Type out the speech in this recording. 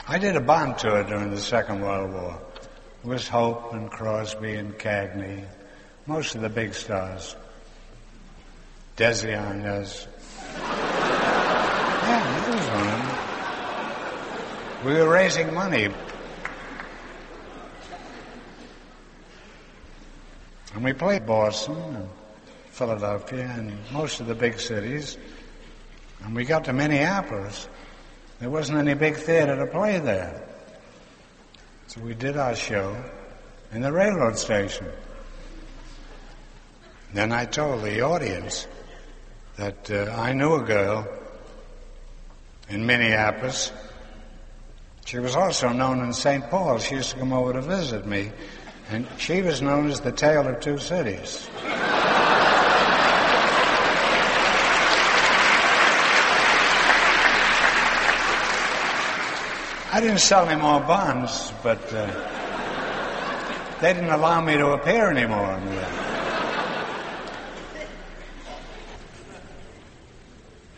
I did a Bond tour during the Second World War. It was Hope and Crosby and Cagney, most of the big stars. Desi Arnaz. Yeah, that was one of them. We were raising money. And we played Boston and Philadelphia and most of the big cities. And we got to Minneapolis. There wasn't any big theater to play there. So we did our show in the railroad station. Then I told the audience that I knew a girl in Minneapolis. She was also known in St. Paul. She used to come over to visit me. And she was known as the Tale of Two Cities. I didn't sell any more bonds, but they didn't allow me to appear anymore.